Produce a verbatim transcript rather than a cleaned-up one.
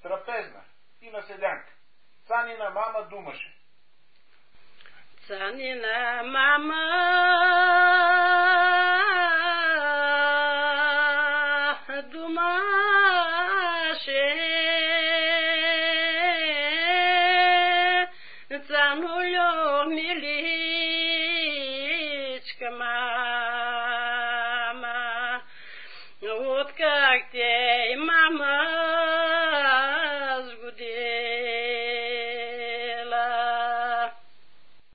трапезна и на седянка. Цанина мама думаше. Цанина мама думаше, Цанулю миличка мама, откак те